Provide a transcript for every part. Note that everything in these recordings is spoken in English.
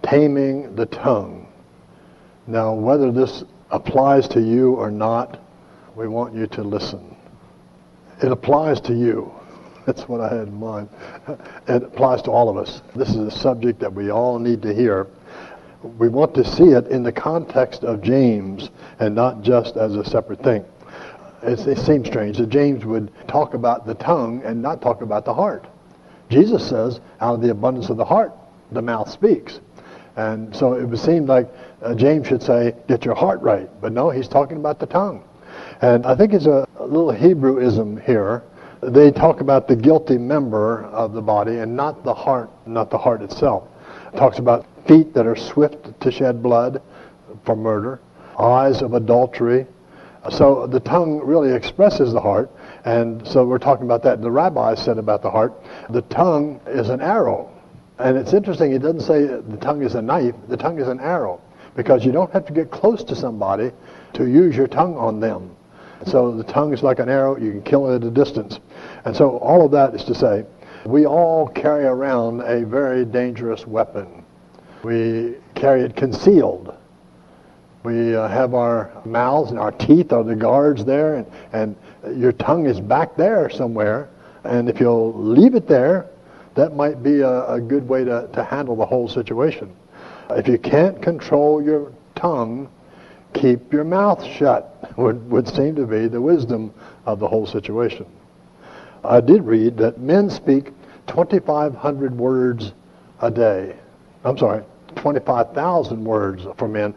taming the tongue. Now, whether this applies to you or not, we want you to listen. It applies to you. That's what I had in mind. It applies to all of us. This is a subject that we all need to hear. We want to see it in the context of James and not just as a separate thing. It seems strange that James would talk about the tongue and not talk about the heart. Jesus says, out of the abundance of the heart, the mouth speaks. And so it would seem like James should say, get your heart right. But no, he's talking about the tongue. And I think it's a little Hebrewism here. They talk about the guilty member of the body and not the heart itself. It talks about feet that are swift to shed blood for murder, eyes of adultery. So the tongue really expresses the heart, and so we're talking about that. The rabbis said about the heart, the tongue is an arrow. And it's interesting, it doesn't say the tongue is a knife, the tongue is an arrow, because you don't have to get close to somebody to use your tongue on them. So the tongue is like an arrow, you can kill it at a distance. And so all of that is to say, we all carry around a very dangerous weapon. We carry it concealed. We have our mouths and our teeth are the guards there, and your tongue is back there somewhere. And if you'll leave it there, that might be a good way to handle the whole situation. If you can't control your tongue, keep your mouth shut would seem to be the wisdom of the whole situation. I did read that men speak 2,500 words a day. I'm sorry, 25,000 words for men,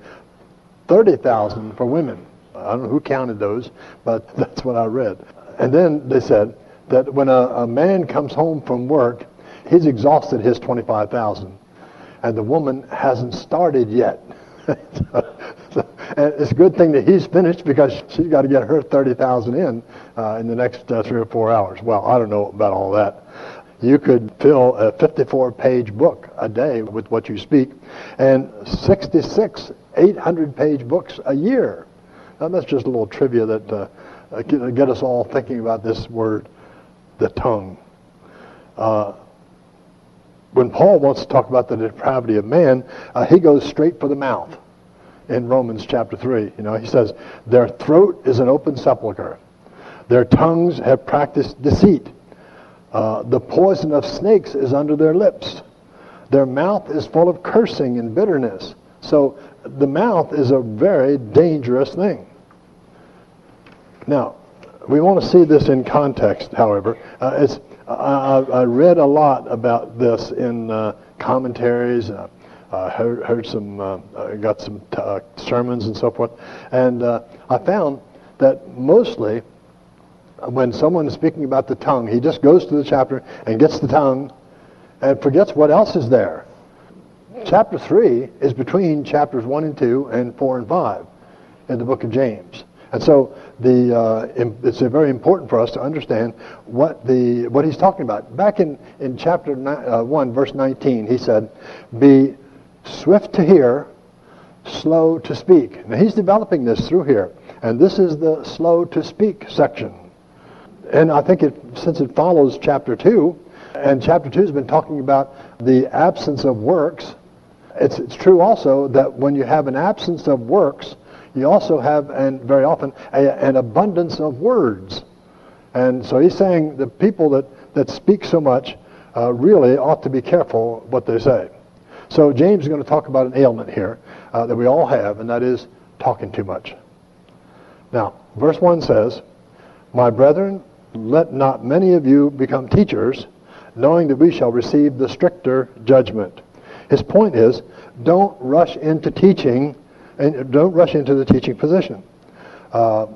30,000 for women. I don't know who counted those, but that's what I read. And then they said that when a man comes home from work, he's exhausted his 25,000, and the woman hasn't started yet. And it's a good thing that he's finished, because she's got to get her 30,000 in the next 3 or 4 hours. Well, I don't know about all that. You could fill a 54-page book a day with what you speak, and 66 800-page books a year. Now, that's just a little trivia that get us all thinking about this word, the tongue. When Paul wants to talk about the depravity of man, he goes straight for the mouth. In Romans chapter 3, he says, their throat is an open sepulcher. Their tongues have practiced deceit. The poison of snakes is under their lips. Their mouth is full of cursing and bitterness. So the mouth is a very dangerous thing. Now, we want to see this in context, however. I read a lot about this in commentaries. Heard some, got some sermons and so forth. And I found that mostly when someone is speaking about the tongue, he just goes to the chapter and gets the tongue and forgets what else is there. Chapter 3 is between chapters 1 and 2 and 4 and 5 in the book of James. And so it's very important for us to understand what he's talking about. Back in chapter 1, verse 19, he said, be swift to hear, slow to speak. Now he's developing this through here. And this is the slow to speak section. And I think since it follows chapter 2, and chapter 2 has been talking about the absence of works, it's true also that when you have an absence of works, you also have, and very often, an abundance of words. And so he's saying the people that speak so much really ought to be careful what they say. So James is going to talk about an ailment here that we all have, and that is talking too much. Now, verse 1 says, my brethren, let not many of you become teachers, knowing that we shall receive the stricter judgment. His point is, don't rush into teaching, and don't rush into the teaching position. Of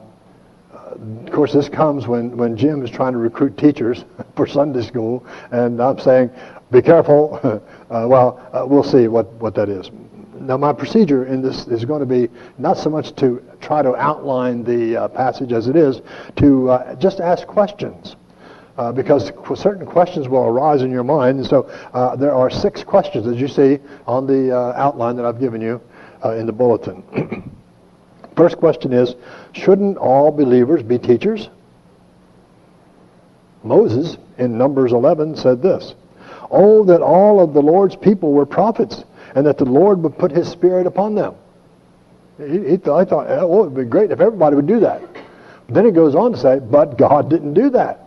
course, this comes when Jim is trying to recruit teachers for Sunday school, and I'm saying, be careful. We'll see what that is. Now, my procedure in this is going to be not so much to try to outline the passage as it is, to just ask questions. Because certain questions will arise in your mind. And so there are 6 questions, as you see on the outline that I've given you in the bulletin. First question is, shouldn't all believers be teachers? Moses, in Numbers 11, said this, Oh, that all of the Lord's people were prophets, and that the Lord would put his Spirit upon them. I thought, oh, it would be great if everybody would do that. But then he goes on to say, but God didn't do that,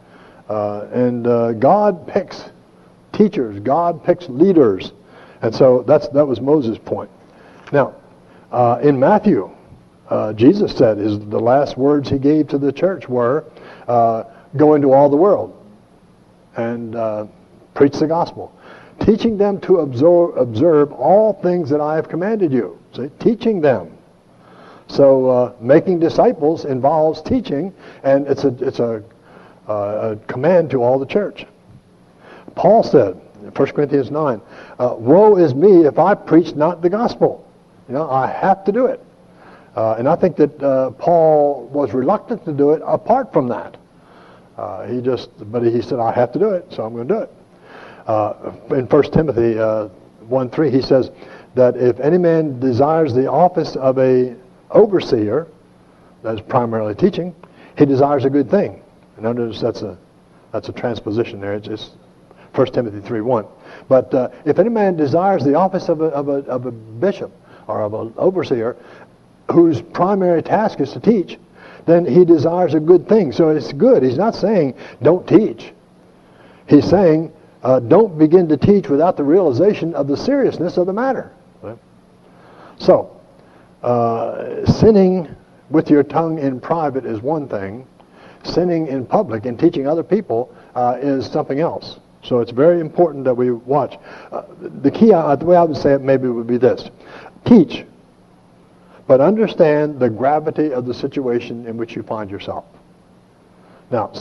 God picks teachers. God picks leaders. And so that was Moses' point. Now, in Matthew, Jesus said the last words he gave to the church were, go into all the world and preach the gospel, teaching them to observe all things that I have commanded you. See, teaching them. So making disciples involves teaching, and it's a command to all the church. Paul said in 1 Corinthians 9, woe is me if I preach not the gospel. I have to do it. And I think that Paul was reluctant to do it apart from that. But he said, I have to do it, so I'm going to do it. In 1 Timothy 1:3, he says that if any man desires the office of a overseer, that's primarily teaching, he desires a good thing. And notice that's a transposition there. It's 1 Timothy 3:1. But if any man desires the office of a bishop or of an overseer, whose primary task is to teach, then he desires a good thing. So it's good. He's not saying don't teach. He's saying don't begin to teach without the realization of the seriousness of the matter. Right? So, sinning with your tongue in private is one thing. Sinning in public and teaching other people is something else. So it's very important that we watch. The key, the way I would say it maybe would be this. Teach, but understand the gravity of the situation in which you find yourself. Now,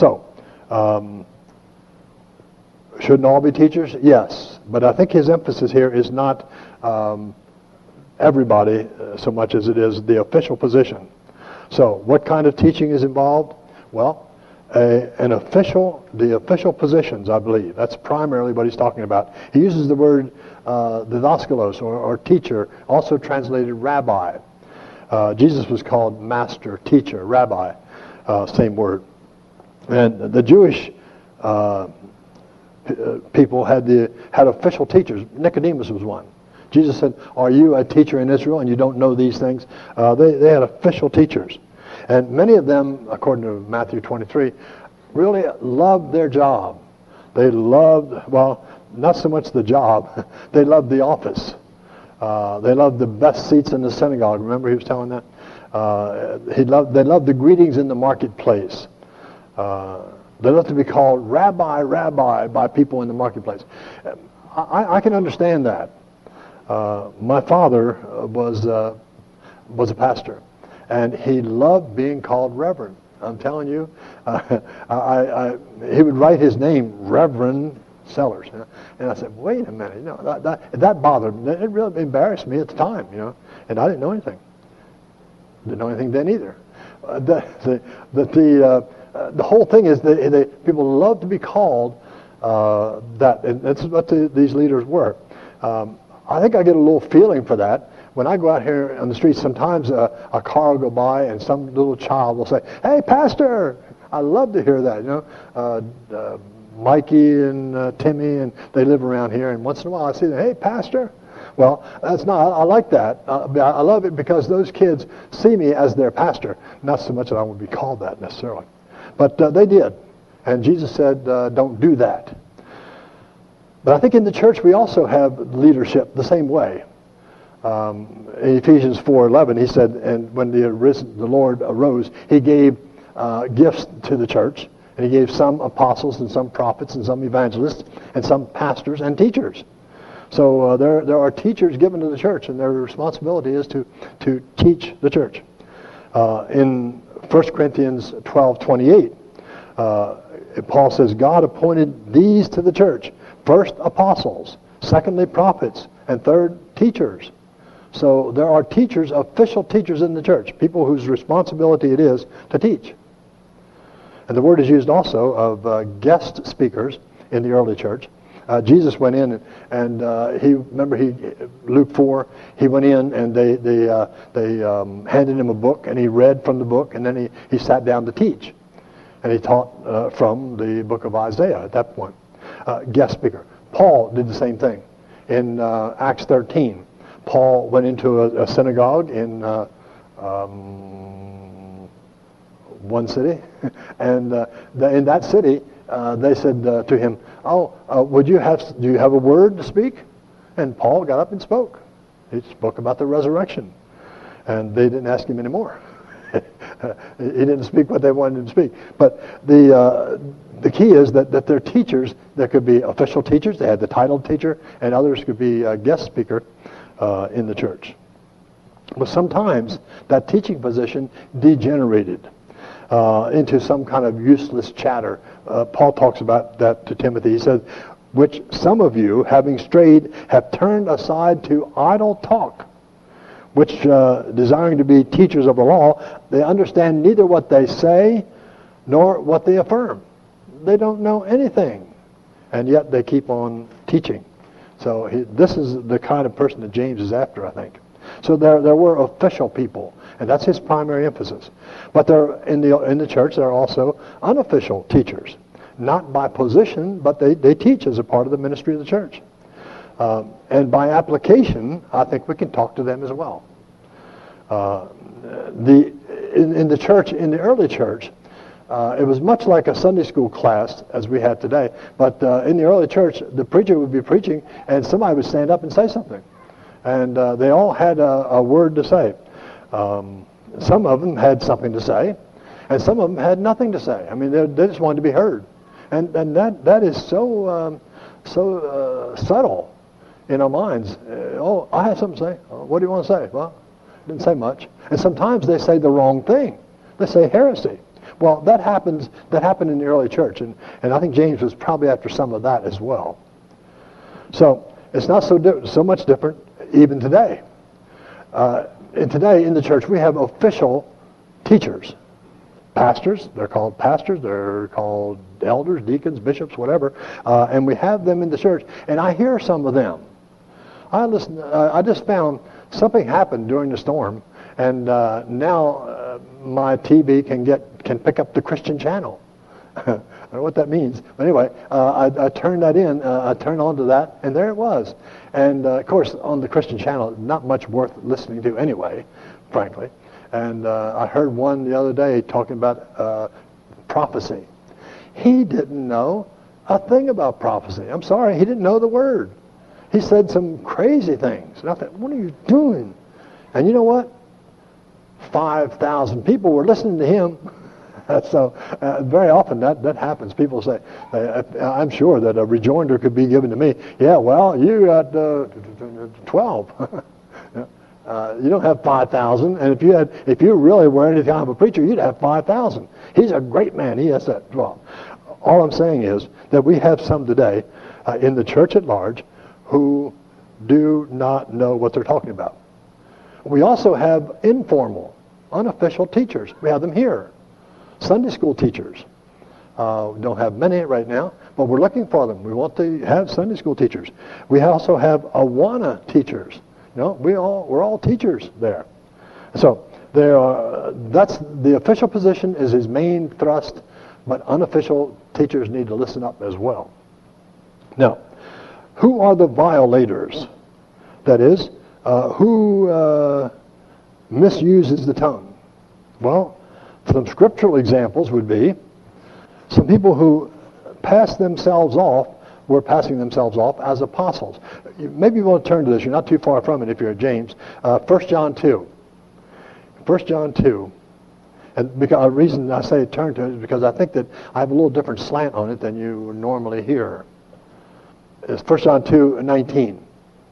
shouldn't all be teachers? Yes. But I think his emphasis here is not everybody so much as it is the official position. So what kind of teaching is involved? Well, the official positions, I believe. That's primarily what he's talking about. He uses the word didaskalos, or teacher, also translated rabbi. Jesus was called master, teacher, rabbi, same word. And the Jewish people had official teachers. Nicodemus was one. Jesus said, are you a teacher in Israel and you don't know these things? They had official teachers. And many of them, according to Matthew 23, really loved their job. They loved, well, not so much the job, they loved the office. They loved the best seats in the synagogue. Remember he was telling that? They loved the greetings in the marketplace. They loved to be called rabbi, rabbi by people in the marketplace. I can understand that. My father was a pastor, and he loved being called Reverend. I'm telling you, he would write his name, Reverend Sellers. And I said, wait a minute, that bothered me. It really embarrassed me at the time, and I didn't know anything. Didn't know anything then either. The whole thing is that people love to be called that, and that's what these leaders were. I think I get a little feeling for that. When I go out here on the streets, sometimes a car will go by and some little child will say, hey, Pastor! I love to hear that, Mikey and Timmy, and they live around here, and once in a while I see them, hey, Pastor! Well, that's not, I like that. I love it because those kids see me as their pastor. Not so much that I would be called that necessarily. But they did. And Jesus said, don't do that. But I think in the church we also have leadership the same way. In Ephesians 4:11, he said, and when the Lord arose, he gave gifts to the church. And he gave some apostles and some prophets and some evangelists and some pastors and teachers. So there are teachers given to the church, and their responsibility is to teach the church. In 1 Corinthians 12:28, Paul says, God appointed these to the church. First, apostles. Secondly, prophets. And third, teachers. So there are teachers, official teachers in the church, people whose responsibility it is to teach. And the word is used also of guest speakers in the early church. Jesus went in and Luke 4, he went in and they handed him a book and he read from the book, and then he sat down to teach. And he taught from the book of Isaiah at that point. Guest speaker. Paul did the same thing. In Acts 13, Paul went into a synagogue in one city, and in that city, they said to him, "Oh, do you have a word to speak?" And Paul got up and spoke. He spoke about the resurrection, and they didn't ask him anymore. He didn't speak what they wanted him to speak. But the key is that they're teachers. There could be official teachers. They had the titled teacher, and others could be a guest speaker in the church. But sometimes that teaching position degenerated into some kind of useless chatter. Paul talks about that to Timothy. He said, "Which some of you, having strayed, have turned aside to idle talk, which desiring to be teachers of the law, they understand neither what they say nor what they affirm." They don't know anything, and yet they keep on teaching. So this is the kind of person that James is after, I think. So there were official people, and that's his primary emphasis. But there in the church there are also unofficial teachers, not by position, but they teach as a part of the ministry of the church. And by application, I think we can talk to them as well. In the church, in the early church, it was much like a Sunday school class as we have today. But in the early church, the preacher would be preaching, and somebody would stand up and say something. And they all had a word to say. Some of them had something to say, and some of them had nothing to say. I mean, they just wanted to be heard. And that is so subtle in our minds. Oh, I have something to say. Oh, what do you want to say? Well, didn't say much. And sometimes they say the wrong thing. They say heresy. Well, that happened in the early church, and I think James was probably after some of that as well. So it's not so much different even today. Today in the church we have official teachers, pastors. They're called pastors. They're called elders, deacons, bishops, whatever, and we have them in the church. And I hear some of them. I just found something happened during the storm, and now my TV can pick up the Christian channel. I don't know what that means, but anyway, I turned that in. I turned on to that, and there it was. And of course, on the Christian channel, not much worth listening to anyway, frankly. And I heard one the other day talking about prophecy. He didn't know a thing about prophecy. I'm sorry, he didn't know the word. He said some crazy things. And I thought, what are you doing? And you know what? 5,000 people were listening to him. So very often that happens. People say, I'm sure that a rejoinder could be given to me. Yeah, well, you got 12. You don't have 5,000. And if you really were any kind of a preacher, you'd have 5,000. He's a great man. He has that 12. All I'm saying is that we have some today in the church at large who do not know what they're talking about. We also have informal, unofficial teachers. We have them here. Sunday school teachers. We don't have many right now, but we're looking for them. We want to have Sunday school teachers. We also have Awana teachers. You know, we're all teachers there. So that's the official position is his main thrust, but unofficial teachers need to listen up as well. Now, who are the violators? That is, who misuses the tongue? Well, some scriptural examples would be some people who were passing themselves off as apostles. Maybe you want to turn to this. You're not too far from it if you're at James. 1 John 2. 1 John 2. And the reason I say turn to it is because I think that I have a little different slant on it than you normally hear. It's 1 John 2:19.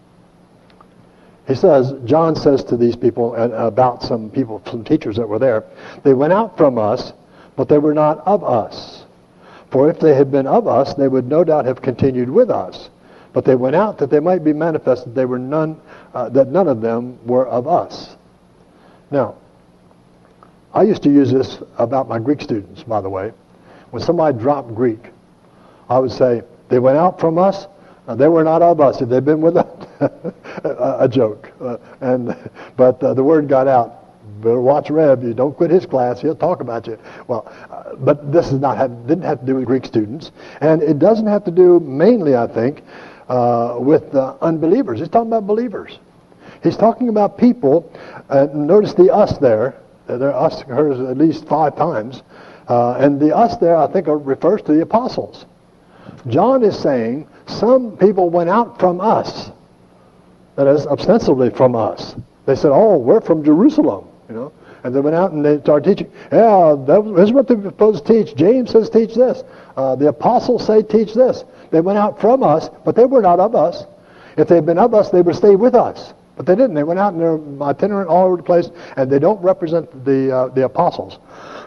He says, John says to these people about some people, some teachers that were there, they went out from us, but they were not of us. For if they had been of us, they would no doubt have continued with us. But they went out that they might be manifest that that none of them were of us. Now, I used to use this about my Greek students, by the way. When somebody dropped Greek, I would say, they went out from us, they were not of us. If they'd been with us, a joke. But the word got out better watch Rev. You don't quit his class. He'll talk about you. Well, but this is didn't have to do with Greek students. And it doesn't have to do mainly, I think, with unbelievers. He's talking about believers. He's talking about people. Notice the us there. There us occurs at least 5 times. And the us there, I think, refers to the apostles. John is saying some people went out from us. That is, ostensibly from us. They said, oh, we're from Jerusalem, And they went out and they started teaching. Yeah, this is what they're supposed to teach. James says teach this. The apostles say teach this. They went out from us, but they were not of us. If they had been of us, they would stay with us. But they didn't. They went out and they're itinerant all over the place, and they don't represent the apostles.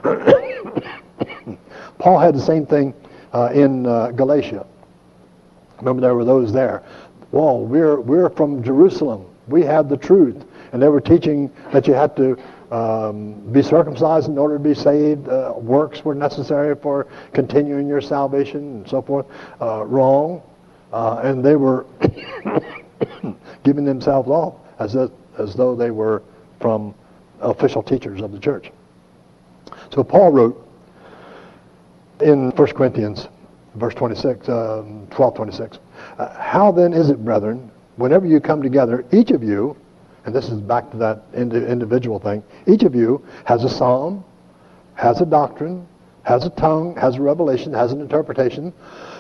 Paul had the same thing in Galatia. Remember, there were those there. Whoa, we're from Jerusalem. We have the truth. And they were teaching that you had to be circumcised in order to be saved. Works were necessary for continuing your salvation and so forth. Wrong. And they were giving themselves off as though they were from official teachers of the church. So Paul wrote in 1 Corinthians verse 26, 12:26, how then is it, brethren, whenever you come together, each of you, and this is back to that individual thing, each of you has a psalm, has a doctrine, has a tongue, has a revelation, has an interpretation.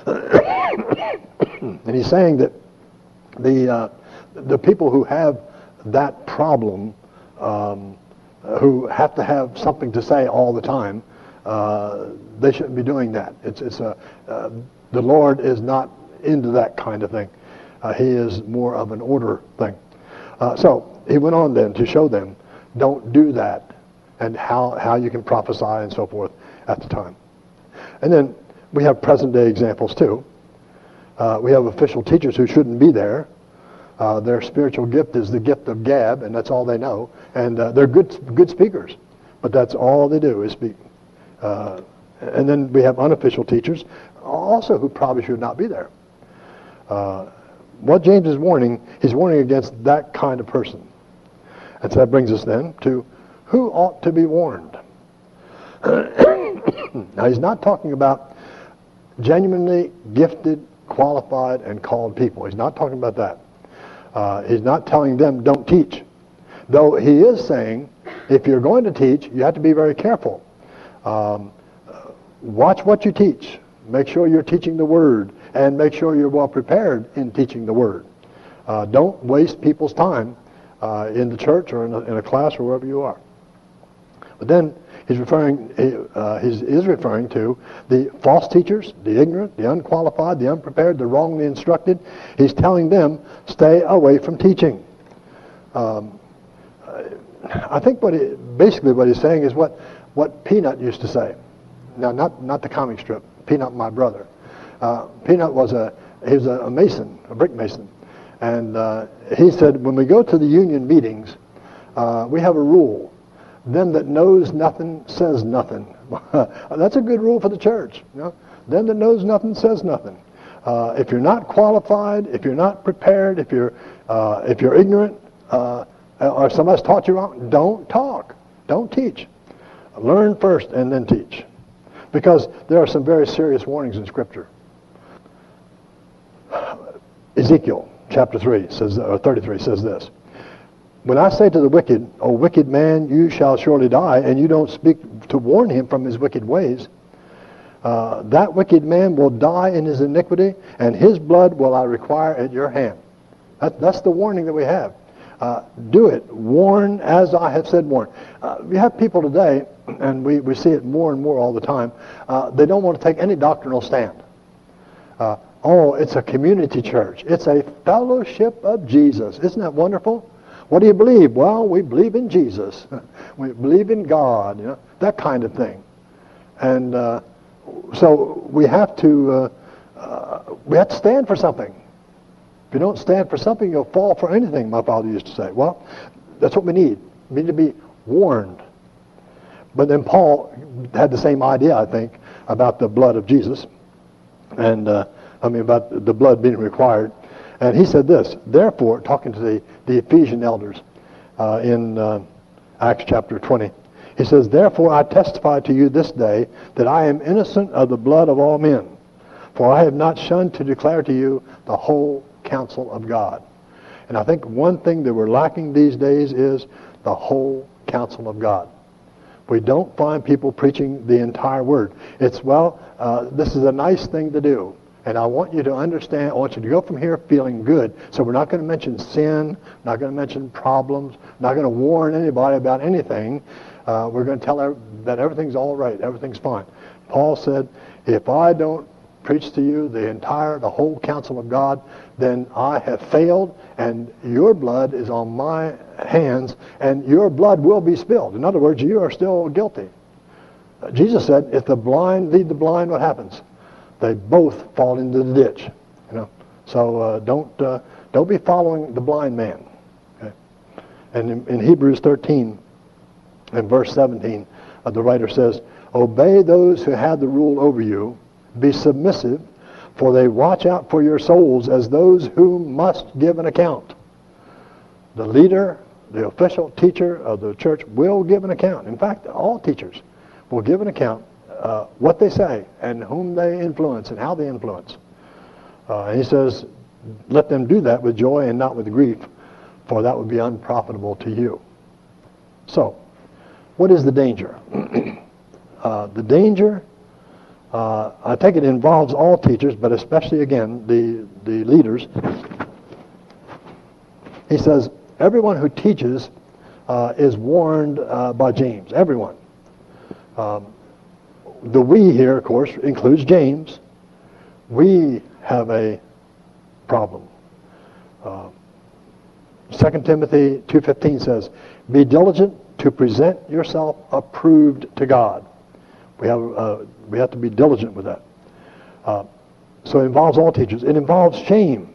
And he's saying that the people who have that problem, who have to have something to say all the time, they shouldn't be doing that. The Lord is not into that kind of thing. He is more of an order thing. So he went on then to show them, don't do that, and how you can prophesy and so forth at the time. And then we have present day examples too. We have official teachers who shouldn't be there. Their spiritual gift is the gift of gab, and that's all they know. And they're good speakers, but that's all they do is speak. And then we have unofficial teachers also who probably should not be there. What James is warning, he's warning against that kind of person. And so that brings us then to who ought to be warned. Now he's not talking about genuinely gifted, qualified, and called people. He's not talking about that. He's not telling them don't teach. Though he is saying if you're going to teach, you have to be very careful. Watch what you teach. Make sure you're teaching the Word, and make sure you're well prepared in teaching the Word. Don't waste people's time in the church or in a class or wherever you are. But then he is referring to the false teachers, the ignorant, the unqualified, the unprepared, the wrongly instructed. He's telling them, stay away from teaching. I think basically what he's saying is what Peanut used to say. Now, not the comic strip, Peanut, my brother. Peanut was a mason, a brick mason. And he said, when we go to the union meetings, we have a rule. Them that knows nothing says nothing. That's a good rule for the church. Them that knows nothing says nothing. If you're not qualified, if you're not prepared, if you're ignorant, or somebody's taught you wrong, don't talk. Don't teach. Learn first and then teach. Because there are some very serious warnings in Scripture. Ezekiel chapter 3 says, or 33 says this. When I say to the wicked, O wicked man, you shall surely die, and you don't speak to warn him from his wicked ways, that wicked man will die in his iniquity, and his blood will I require at your hand. That's the warning that we have. Do it. Warn as I have said warn. We have people today, and we see it more and more all the time, they don't want to take any doctrinal stand. It's a community church. It's a fellowship of Jesus. Isn't that wonderful? What do you believe? Well, we believe in Jesus. We believe in God, that kind of thing. And so we have to stand for something. If you don't stand for something, you'll fall for anything, my father used to say. Well, that's what we need. We need to be warned. But then Paul had the same idea, I think, about the blood of Jesus. And, about the blood being required. And he said this, therefore, talking to the Ephesian elders in Acts chapter 20. He says, "Therefore I testify to you this day that I am innocent of the blood of all men. For I have not shunned to declare to you the whole counsel of God." And I think one thing that we're lacking these days is the whole counsel of God. We don't find people preaching the entire word. It's, this is a nice thing to do. And I want you to understand, I want you to go from here feeling good. So we're not going to mention sin, not going to mention problems, not going to warn anybody about anything. We're going to tell that everything's all right, everything's fine. Paul said, if I don't preach to you the whole counsel of God, then I have failed, and your blood is on my hands, and your blood will be spilled. In other words, you are still guilty. Jesus said, if the blind lead the blind, what happens? They both fall into the ditch. So don't be following the blind man. Okay? And in Hebrews 13 and verse 17, the writer says, "Obey those who have the rule over you. Be submissive, for they watch out for your souls as those who must give an account." The leader, the official teacher of the church will give an account. In fact, all teachers will give an account what they say and whom they influence and how they influence. And he says, let them do that with joy and not with grief, for that would be unprofitable to you. So, what is the danger? The danger, I think it involves all teachers, but especially, again, the leaders. He says, everyone who teaches is warned by James. Everyone. The we here, of course, includes James. We have a problem. 2 Timothy 2:15 says, "Be diligent to present yourself approved to God." We have to be diligent with that. So it involves all teachers. It involves shame.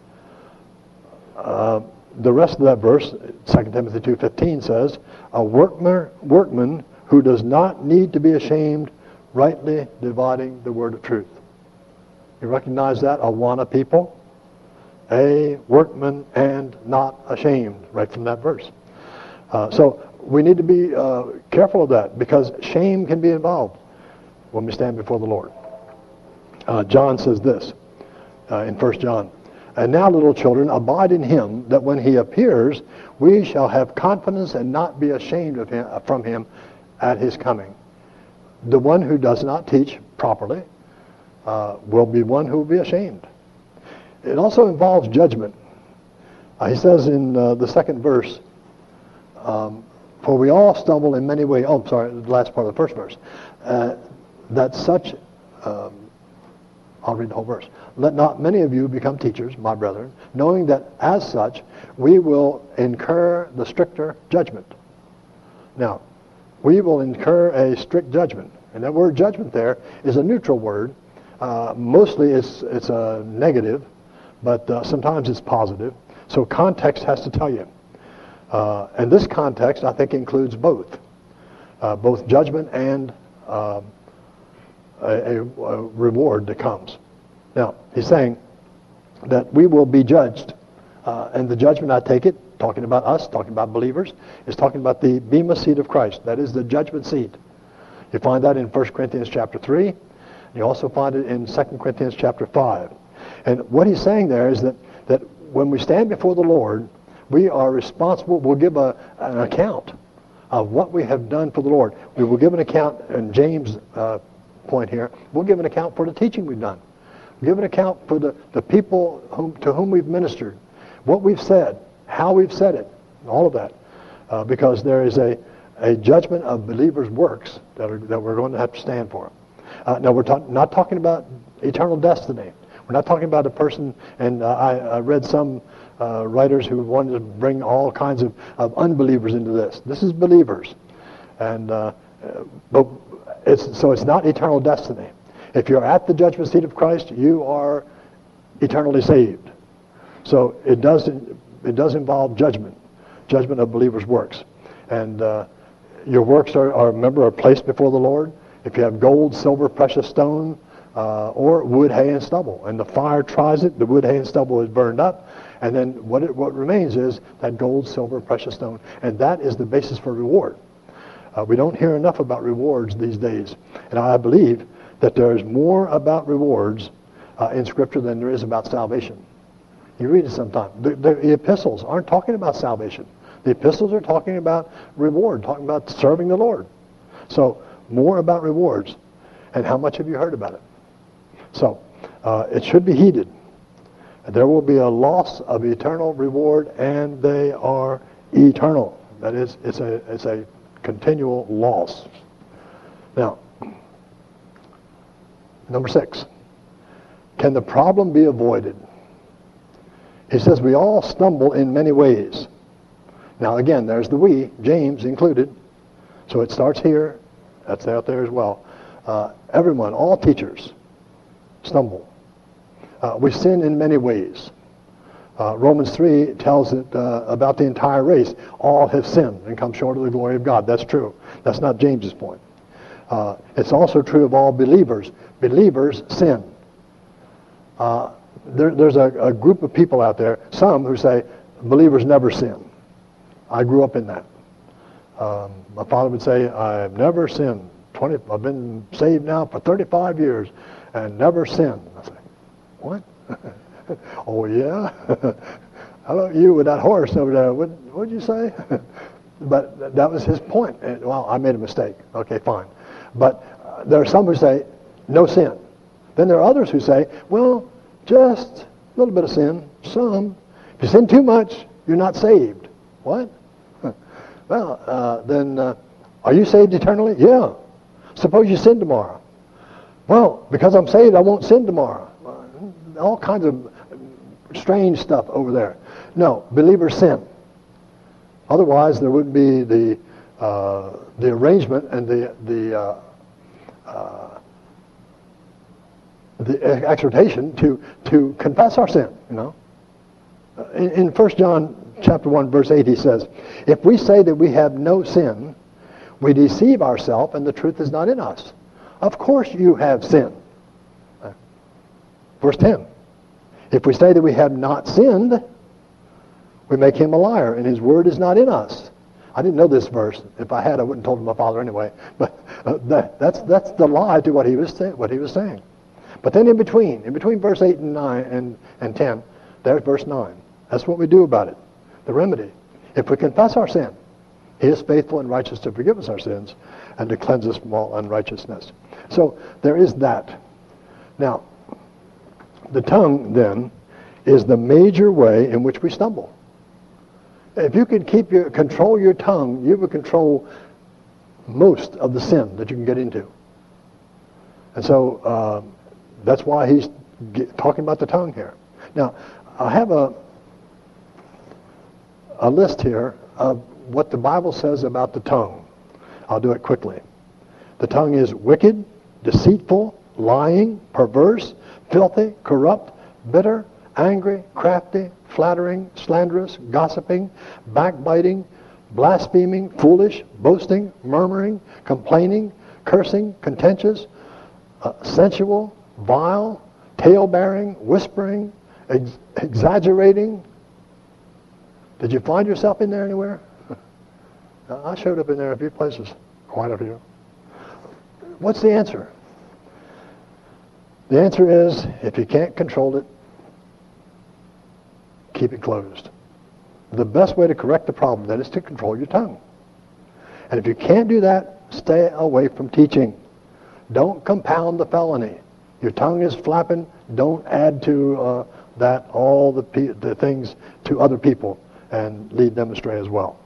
The rest of that verse, 2 Timothy 2:15 says, "A workman who does not need to be ashamed, rightly dividing the word of truth." You recognize that? Awana people, a workman and not ashamed, right from that verse. So we need to be careful of that, because shame can be involved when we stand before the Lord. John says this in 1 John, "And now, little children, abide in him, that when he appears, we shall have confidence and not be ashamed of him, from him at his coming." The one who does not teach properly will be one who will be ashamed. It also involves judgment. He says in the second verse, "For we all stumble in many ways." Oh, sorry, the last part of the first verse. That such, I'll read the whole verse. "Let not many of you become teachers, my brethren, knowing that as such we will incur the stricter judgment." Now, we will incur a strict judgment. And that word judgment there is a neutral word. Mostly it's a negative, but sometimes it's positive. So context has to tell you. And this context, I think, includes both judgment and a reward that comes. Now, he's saying that we will be judged. And the judgment, I take it, talking about us, talking about believers, is talking about the bema seat of Christ. That is the judgment seat. You find that in 1 Corinthians chapter 3. You also find it in 2 Corinthians chapter 5. And what he's saying there is that when we stand before the Lord, we are responsible. We'll give an account of what we have done for the Lord. We will give an account, and James' point here, we'll give an account for the teaching we've done. We'll give an account for the people to whom we've ministered, what we've said, how we've said it, all of that. Because there is a judgment of believers' works that we're going to have to stand for. Now, we're not talking about eternal destiny. We're not talking about a person, and I read some writers who wanted to bring all kinds of unbelievers into this. This is believers. And but it's not eternal destiny. If you're at the judgment seat of Christ, you are eternally saved. So it does involve judgment of believers' works. And your works are placed before the Lord. If you have gold, silver, precious stone, or wood, hay, and stubble, and the fire tries it, the wood, hay, and stubble is burned up, And then what remains is that gold, silver, precious stone. And that is the basis for reward. We don't hear enough about rewards these days. And I believe that there is more about rewards in Scripture than there is about salvation. You read it sometime. The epistles aren't talking about salvation. The epistles are talking about reward, talking about serving the Lord. So more about rewards. And how much have you heard about it? So it should be heeded. There will be a loss of eternal reward, and they are eternal. That is, it's a continual loss. Now, number 6. Can the problem be avoided? He says we all stumble in many ways. Now again, there's the we, James included. So it starts here. That's out there as well. Everyone, all teachers, stumble. We sin in many ways. Romans 3 tells it about the entire race. All have sinned and come short of the glory of God. That's true. That's not James's point. It's also true of all believers. Believers sin. There's a group of people out there, some who say believers never sin. I grew up in that. My father would say, I've never sinned. I've been saved now for 35 years and never sinned. I say, what? Oh, yeah? How about you with that horse over there? What'd you say? But that was his point. And, well, I made a mistake. Okay, fine. But there are some who say, no sin. Then there are others who say, well, just a little bit of sin, some. If you sin too much, you're not saved. What? Well, then are you saved eternally? Yeah. Suppose you sin tomorrow. Well, because I'm saved, I won't sin tomorrow. All kinds of strange stuff over there. No, believers sin. Otherwise, there wouldn't be the arrangement and the exhortation to confess our sin. You know, in 1 John chapter 1, verse 8, he says, "If we say that we have no sin, we deceive ourselves, and the truth is not in us." Of course, you have sin. Verse 10. If we say that we have not sinned, we make him a liar, and his word is not in us. I didn't know this verse. If I had, I wouldn't have told my father anyway. But that's the lie to what he was saying. But then in between verse 8 and 9 and 10, there's verse 9. That's what we do about it. The remedy. If we confess our sin, he is faithful and righteous to forgive us our sins and to cleanse us from all unrighteousness. So there is that. Now, the tongue, then, is the major way in which we stumble. If you can control your tongue, you will control most of the sin that you can get into. And so that's why he's talking about the tongue here. Now, I have a list here of what the Bible says about the tongue. I'll do it quickly. The tongue is wicked, deceitful, lying, perverse, filthy, corrupt, bitter, angry, crafty, flattering, slanderous, gossiping, backbiting, blaspheming, foolish, boasting, murmuring, complaining, cursing, contentious, sensual, vile, tale-bearing, whispering, exaggerating. Did you find yourself in there anywhere? I showed up in there a few places, quite a few. What's the answer? The answer is, if you can't control it, keep it closed. The best way to correct the problem, then, is to control your tongue. And if you can't do that, stay away from teaching. Don't compound the felony. Your tongue is flapping. Don't add to that all the things to other people and lead them astray as well.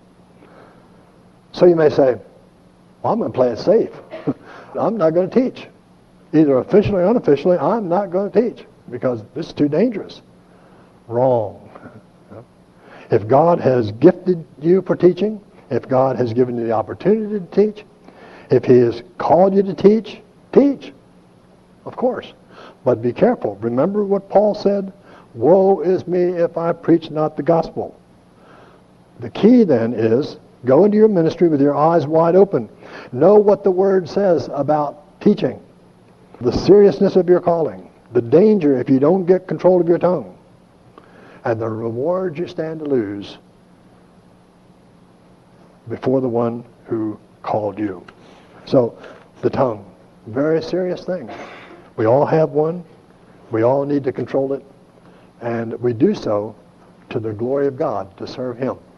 So you may say, well, I'm going to play it safe. I'm not going to teach. Either officially or unofficially, I'm not going to teach because this is too dangerous. Wrong. If God has gifted you for teaching, if God has given you the opportunity to teach, if he has called you to teach, teach. Of course. But be careful. Remember what Paul said? Woe is me if I preach not the gospel. The key then is go into your ministry with your eyes wide open. Know what the Word says about teaching. The seriousness of your calling. The danger if you don't get control of your tongue. and the reward you stand to lose before the one who called you. So, the tongue, very serious thing. We all have one. We all need to control it. And we do so to the glory of God, to serve Him.